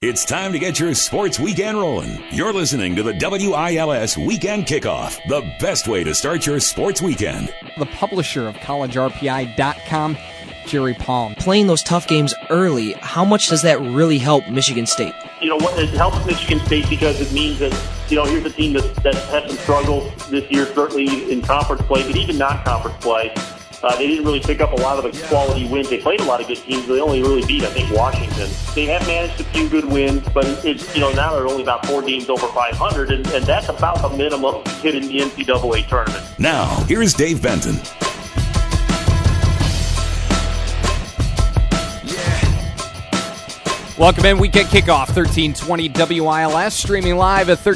It's time to get your sports weekend rolling. You're listening to the WILS Weekend Kickoff, the best way to start your sports weekend. The publisher of collegerpi.com, Jerry Palm. Playing those tough games early, how much does that really help Michigan State? It helps Michigan State because it means that, here's a team that had some struggles this year, certainly in conference play, but even non-conference play. They didn't really pick up a lot of the quality wins. They played a lot of good teams. They only really beat, I think, Washington. They have managed a few good wins, but it's, now they're only about 4 games over 500, and that's about the minimum hit in the NCAA tournament. Now, here's Dave Benton. Welcome in, Weekend Kickoff, 1320 WILS, streaming live at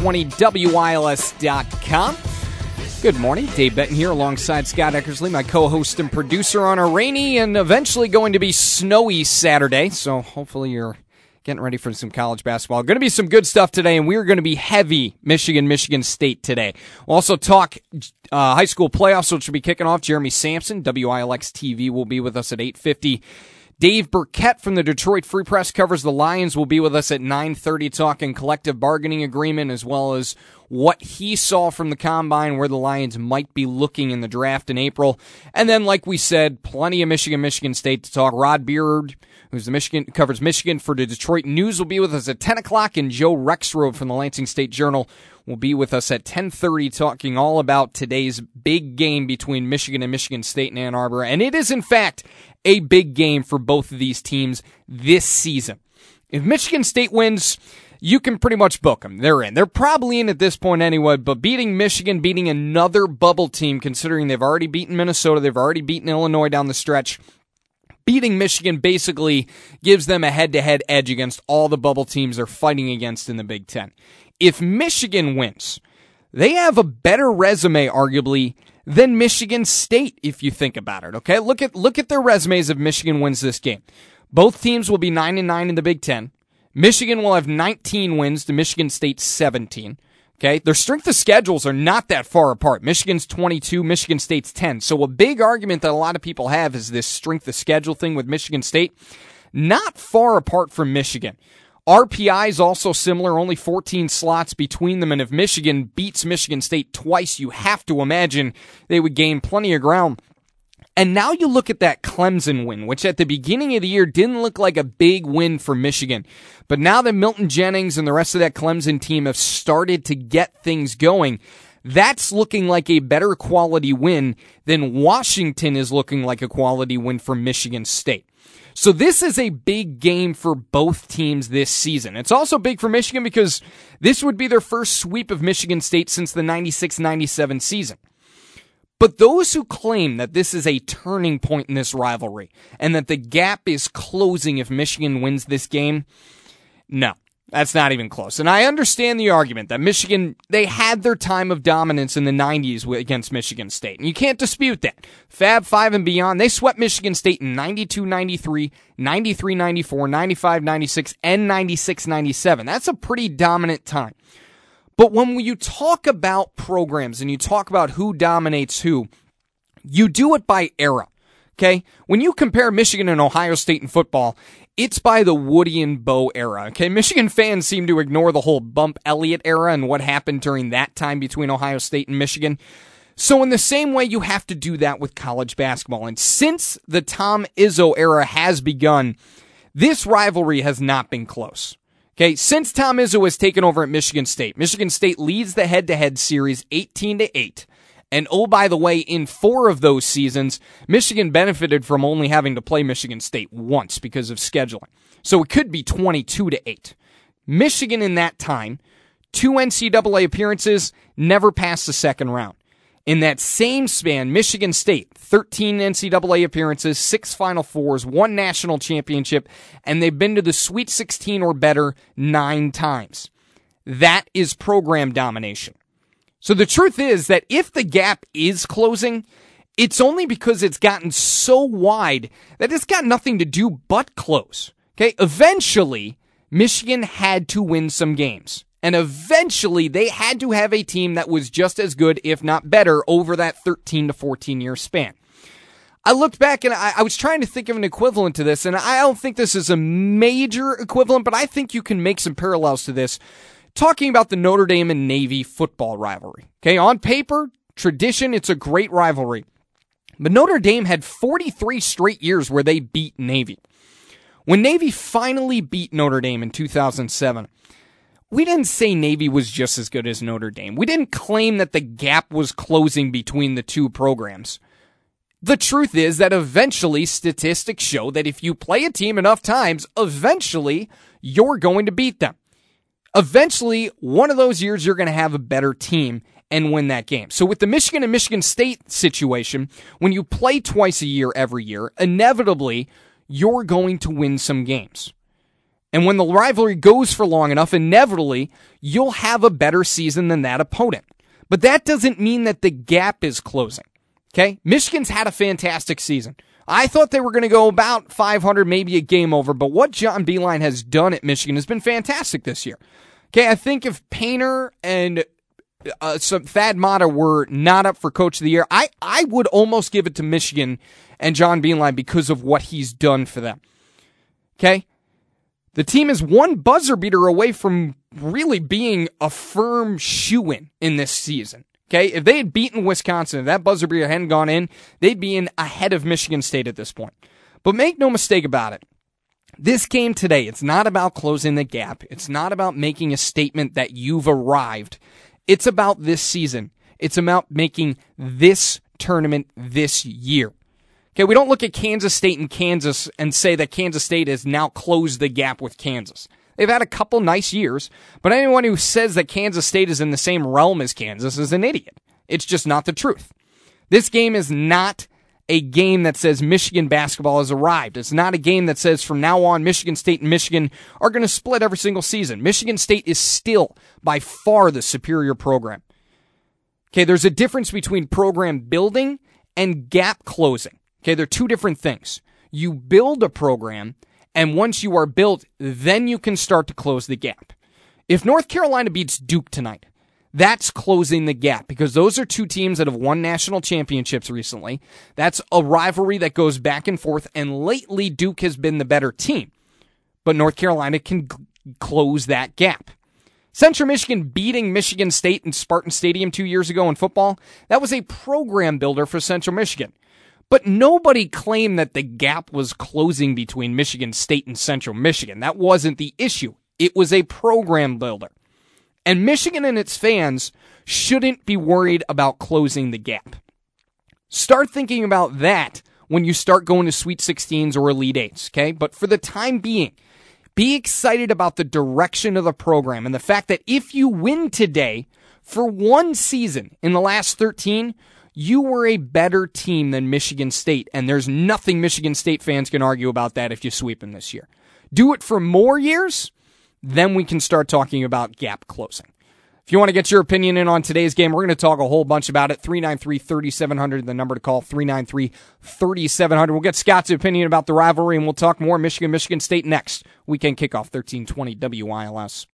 1320WILS.com. Good morning, Dave Benton here alongside Scott Eckersley, my co-host and producer on a rainy and eventually going to be snowy Saturday, so hopefully you're getting ready for some college basketball. Going to be some good stuff today, and we're going to be heavy Michigan State today. We'll also talk high school playoffs, which will be kicking off. Jeremy Sampson, WILX TV, will be with us at 8:50. Dave Burkett from the Detroit Free Press covers the Lions, will be with us at 9:30 talking collective bargaining agreement as well as what he saw from the Combine, where the Lions might be looking in the draft in April. And then, like we said, plenty of Michigan State to talk. Rod Beard, who's covers Michigan for the Detroit News, will be with us at 10 o'clock, and Joe Rexrode from the Lansing State Journal will be with us at 10:30 talking all about today's big game between Michigan and Michigan State in Ann Arbor. And it is, in fact, a big game for both of these teams this season. If Michigan State wins, you can pretty much book them. They're in. They're probably in at this point anyway, but beating Michigan, beating another bubble team, considering they've already beaten Minnesota, they've already beaten Illinois down the stretch, beating Michigan basically gives them a head-to-head edge against all the bubble teams they're fighting against in the Big Ten. If Michigan wins, they have a better resume, arguably, than Michigan State, if you think about it, okay? Look at their resumes if Michigan wins this game. Both teams will be 9-9 in the Big Ten. Michigan will have 19 wins to Michigan State's 17. Okay, their strength of schedules are not that far apart. Michigan's 22, Michigan State's 10. So a big argument that a lot of people have is this strength of schedule thing with Michigan State. Not far apart from Michigan. RPI is also similar, only 14 slots between them, and if Michigan beats Michigan State twice, you have to imagine they would gain plenty of ground. And now you look at that Clemson win, which at the beginning of the year didn't look like a big win for Michigan. But now that Milton Jennings and the rest of that Clemson team have started to get things going, that's looking like a better quality win than Washington is looking like a quality win for Michigan State. So this is a big game for both teams this season. It's also big for Michigan because this would be their first sweep of Michigan State since the 96-97 season. But those who claim that this is a turning point in this rivalry and that the gap is closing if Michigan wins this game, no, that's not even close. And I understand the argument that Michigan, they had their time of dominance in the 90s against Michigan State, and you can't dispute that. Fab 5 and beyond, they swept Michigan State in 92-93, 93-94, 95-96, and 96-97. That's a pretty dominant time. But when you talk about programs and you talk about who dominates who, you do it by era, okay? When you compare Michigan and Ohio State in football, it's by the Woody and Bo era, okay? Michigan fans seem to ignore the whole Bump Elliott era and what happened during that time between Ohio State and Michigan. So in the same way, you have to do that with college basketball. And since the Tom Izzo era has begun, this rivalry has not been close. Okay, since Tom Izzo has taken over at Michigan State leads the head-to-head series 18-8. And oh, by the way, in 4 of those seasons, Michigan benefited from only having to play Michigan State once because of scheduling. So it could be 22-8. Michigan in that time, 2 NCAA appearances, never passed the second round. In that same span, Michigan State, 13 NCAA appearances, 6 Final Fours, 1 national championship, and they've been to the Sweet 16 or better 9 times. That is program domination. So the truth is that if the gap is closing, it's only because it's gotten so wide that it's got nothing to do but close. Okay, eventually, Michigan had to win some games. And eventually, they had to have a team that was just as good, if not better, over that 13 to 14 year span. I looked back and I was trying to think of an equivalent to this, and I don't think this is a major equivalent, but I think you can make some parallels to this. Talking about the Notre Dame and Navy football rivalry. Okay, on paper, tradition, it's a great rivalry. But Notre Dame had 43 straight years where they beat Navy. When Navy finally beat Notre Dame in 2007, we didn't say Navy was just as good as Notre Dame. We didn't claim that the gap was closing between the two programs. The truth is that eventually statistics show that if you play a team enough times, eventually you're going to beat them. Eventually, one of those years you're going to have a better team and win that game. So with the Michigan and Michigan State situation, when you play twice a year every year, inevitably you're going to win some games. And when the rivalry goes for long enough, inevitably you'll have a better season than that opponent. But that doesn't mean that the gap is closing. Okay, Michigan's had a fantastic season. I thought they were going to go about 500, maybe a game over, but what John Beilein has done at Michigan has been fantastic this year. Okay, I think if Painter and some Thad Matta were not up for Coach of the Year, I would almost give it to Michigan and John Beilein because of what he's done for them. Okay, the team is one buzzer beater away from really being a firm shoo-in in this season. Okay, if they had beaten Wisconsin, if that buzzer beater hadn't gone in, they'd be in ahead of Michigan State at this point. But make no mistake about it. This game today, it's not about closing the gap. It's not about making a statement that you've arrived. It's about this season. It's about making this tournament this year. Okay, we don't look at Kansas State and Kansas and say that Kansas State has now closed the gap with Kansas. They've had a couple nice years, but anyone who says that Kansas State is in the same realm as Kansas is an idiot. It's just not the truth. This game is not a game that says Michigan basketball has arrived. It's not a game that says from now on Michigan State and Michigan are going to split every single season. Michigan State is still by far the superior program. Okay, there's a difference between program building and gap closing. Okay, they're two different things. You build a program, and once you are built, then you can start to close the gap. If North Carolina beats Duke tonight, that's closing the gap because those are two teams that have won national championships recently. That's a rivalry that goes back and forth, and lately Duke has been the better team. But North Carolina can close that gap. Central Michigan beating Michigan State in Spartan Stadium 2 years ago in football, that was a program builder for Central Michigan. But nobody claimed that the gap was closing between Michigan State and Central Michigan. That wasn't the issue. It was a program builder. And Michigan and its fans shouldn't be worried about closing the gap. Start thinking about that when you start going to Sweet 16s or Elite 8s, okay? But for the time being, be excited about the direction of the program and the fact that if you win today, for one season in the last 13, you were a better team than Michigan State, and there's nothing Michigan State fans can argue about that if you sweep them this year. Do it for more years, then we can start talking about gap closing. If you want to get your opinion in on today's game, we're going to talk a whole bunch about it. 393-3700, the number to call, 393-3700. We'll get Scott's opinion about the rivalry, and we'll talk more Michigan State next. Weekend Kickoff, 1320 WILS.